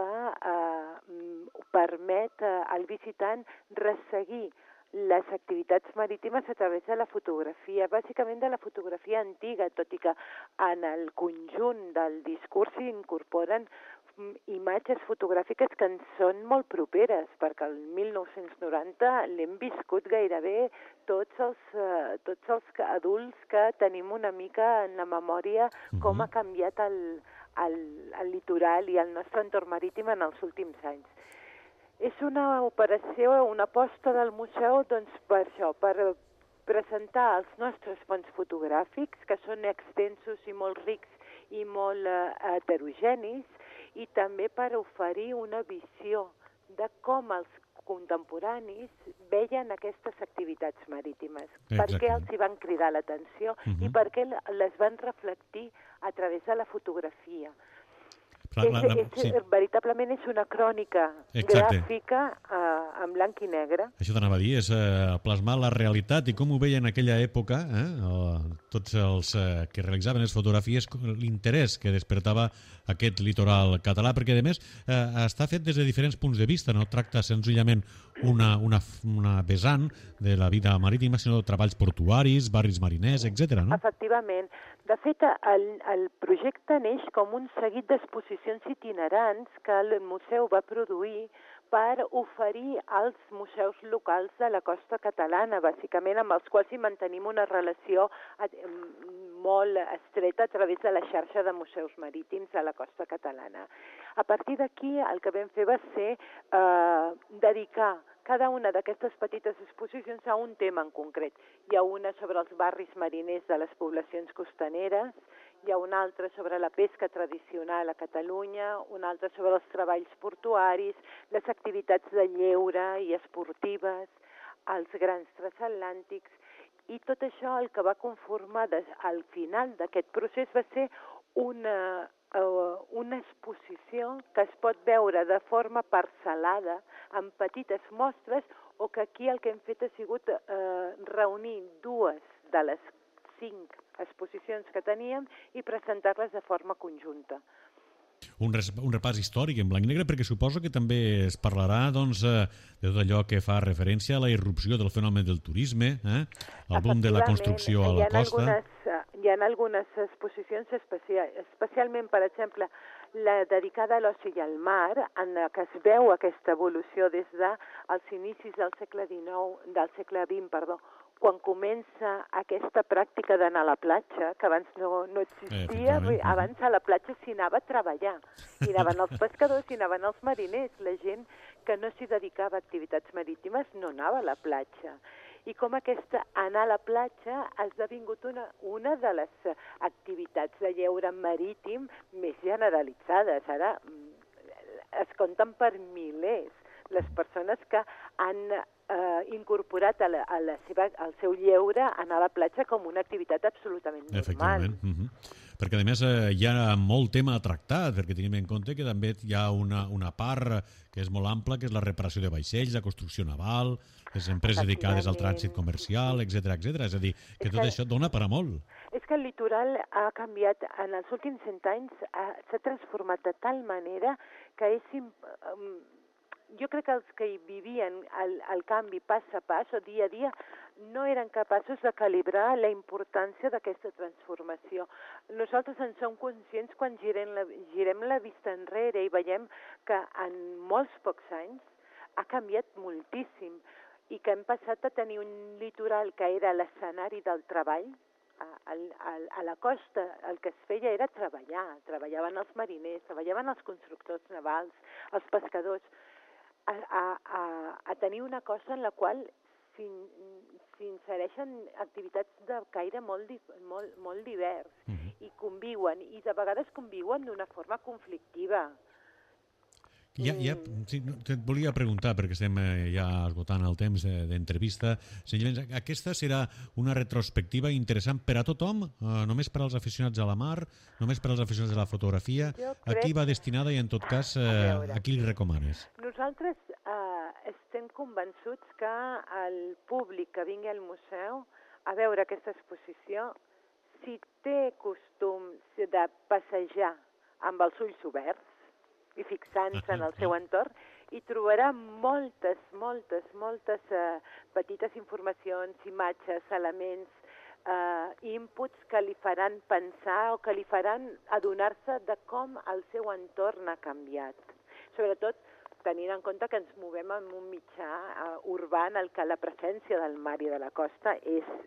permet al visitant resseguir les activitats marítimes a través de la fotografia, bàsicament de la fotografia antiga, tot i que en el conjunt del discurs s'incorporen imatges fotogràfiques que ens són molt properes, perquè el 1990 l'hem viscut gairebé tots els adults que tenim una mica en la memòria com ha canviat el litoral i el nostre entorn marítim en els últims anys. És una operació, una aposta del museu, doncs per això, per presentar els nostres fons fotogràfics, que són extensos i molt rics i molt heterogenis, i també per oferir una visió de com els contemporanis veien aquestes activitats marítimes, per què els hi van cridar l'atenció i per què les van reflectir a través de la fotografia. Veritablement és una crònica gràfica en blanc i negre. Això t'anava a dir, és plasmar la realitat i com ho veien en aquella època, tots els que realitzaven les fotografies, l'interès que despertava aquest litoral català, perquè a més està fet des de diferents punts de vista, no tracta senzillament una vessant de la vida marítima, sinó treballs portuaris, barris mariners, etc. No? Efectivament. De fet, el projecte neix com un seguit d'exposicions itinerants que el museu va produir per oferir als museus locals de la costa catalana, bàsicament amb els quals hi mantenim una relació molt estreta a través de la xarxa de museus marítims de la costa catalana. A partir d'aquí el que vam fer va ser dedicar cada una d'aquestes petites exposicions a un tema en concret. Hi ha una sobre els barris mariners de les poblacions costaneres, hi ha una altra sobre la pesca tradicional a Catalunya, una altra sobre els treballs portuaris, les activitats de lleure i esportives, els grans transatlàntics, i tot això el que va conformar al final d'aquest procés va ser una exposició que es pot veure de forma parcel·lada en petites mostres, o que aquí el que hem fet ha sigut reunir 2 de les 5 exposicions que teníem i presentar-les de forma conjunta. Un repàs històric en blanc i negre, perquè suposo que també es parlarà doncs, de tot allò que fa referència a la irrupció del fenomen del turisme, el boom de la construcció a la costa. Hi ha algunes exposicions especialment, per exemple, la dedicada a l'oci i al mar, en què es veu aquesta evolució des dels inicis del segle XX, quan comença aquesta pràctica d'anar a la platja, que abans no existia. Abans a la platja s'hi anava a treballar. Hi anaven els pescadors, hi anaven els mariners. La gent que no s'hi dedicava a activitats marítimes no anava a la platja. I com aquesta anar a la platja ha esdevingut una de les activitats de lleure marítim més generalitzades. Ara es compten per milers les persones que han incorporat al seu lleure anar a la platja com una activitat absolutament normal. Efectivament. Perquè, a més, hi ha molt tema a tractar, perquè tenim en compte que també hi ha una part que és molt ampla, que és la reparació de vaixells, la construcció naval, les empreses dedicades al trànsit comercial, etc. És a dir, que tot això dona per a molt. És que el litoral ha canviat, en els últims 100 anys s'ha transformat de tal manera que jo crec que els que hi vivien el canvi pas a pas o dia a dia no eren capaços de calibrar la importància d'aquesta transformació. Nosaltres en som conscients quan girem la vista enrere i veiem que en molts pocs anys ha canviat moltíssim i que hem passat a tenir un litoral que era l'escenari del treball. A la costa el que es feia era treballar. Treballaven els mariners, treballaven els constructors navals, els pescadors, a tenir una cosa en la qual s'insereixen activitats de caire molt divers i conviuen, i de vegades conviuen d'una forma conflictiva. Sí, et volia preguntar, perquè estem ja esgotant el temps d'entrevista. Aquesta serà una retrospectiva interessant per a tothom? Només per als aficionats a la mar? Només per als aficionats a la fotografia? A qui va destinada i, en tot cas, a qui li recomanes? Nosaltres estem convençuts que el públic que vingui al museu a veure aquesta exposició, si té costum de passejar amb els ulls oberts, i fixant-se en el seu entorn, hi trobarà moltes petites informacions, imatges, elements, inputs que li faran pensar o que li faran adonar-se de com el seu entorn ha canviat. Sobretot tenint en compte que ens movem en un mitjà urbà en el que la presència del mar i de la costa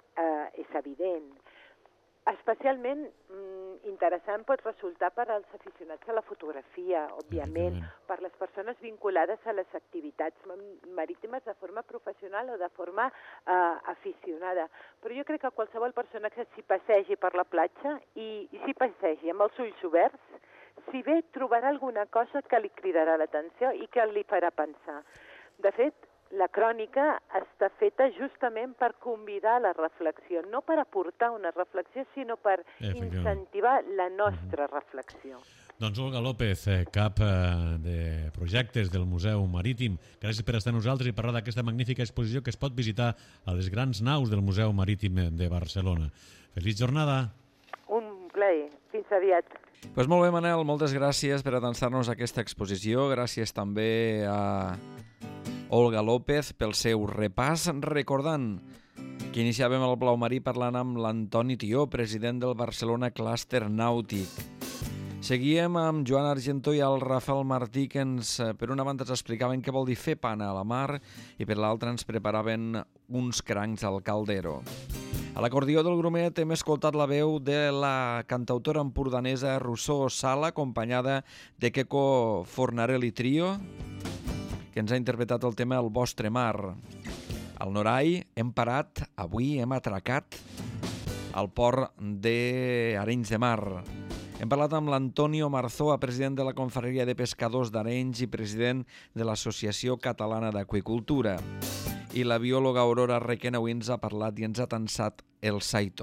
és evident. Especialment interessant pot resultar per als aficionats a la fotografia, òbviament, per les persones vinculades a les activitats marítimes de forma professional o de forma aficionada. Però jo crec que qualsevol persona que s'hi passegi per la platja i s'hi passegi amb els ulls oberts, si bé trobarà alguna cosa que li cridarà l'atenció i que li farà pensar. De fet, la crònica està feta justament per convidar a la reflexió, no per aportar una reflexió, sinó per incentivar la nostra reflexió. Doncs Olga López, cap de projectes del Museu Marítim, gràcies per estar amb nosaltres i parlar d'aquesta magnífica exposició que es pot visitar a les grans naus del Museu Marítim de Barcelona. Feliç jornada! Un plaer. Fins aviat. Pues molt bé, Manel, moltes gràcies per atançar-nos a aquesta exposició. Gràcies també a Olga López pel seu repàs, recordant que iniciàvem el Blau Marí parlant amb l'Antoni Tió, president del Barcelona Clúster Nàutic. Seguíem amb Joan Argentó i el Rafael Martí, que per una banda ens explicaven què vol dir fer pana a la mar i per l'altra ens preparaven uns crancs al caldero. A l'acordió del grumet hem escoltat la veu de la cantautora empordanesa Rousseau Sala, acompanyada de Queco Fornarelli Trio, que ens ha interpretat el tema El vostre mar. Al Norai hem parat, avui hem atracat al port d'Arenys de Mar. Hem parlat amb l'Antonio Marzoa, president de la Confraria de Pescadors d'Arenys i president de l'Associació Catalana d'Aqüicultura. I la biòloga Aurora Requena avui ens ha parlat i ens ha tensat el saito.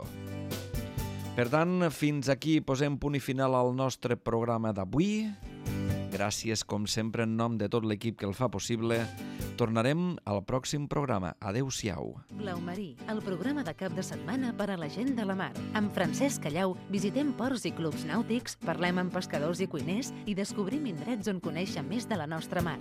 Per tant, fins aquí posem punt i final al nostre programa d'avui. Gràcies, com sempre, en nom de tot l'equip que el fa possible. Tornarem al pròxim programa. Adéu-siau. Blau Marí, el programa de cap de setmana per a la gent de la mar. Amb Francesc Callau visitem ports i clubs nàutics, parlem amb pescadors i cuiners i descobrim indrets on conèixer més de la nostra mar.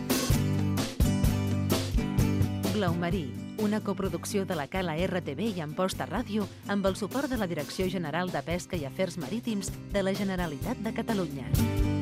Blau Marí, una coproducció de la Cala RTV i Amposta Ràdio amb el suport de la Direcció General de Pesca i Afers Marítims de la Generalitat de Catalunya.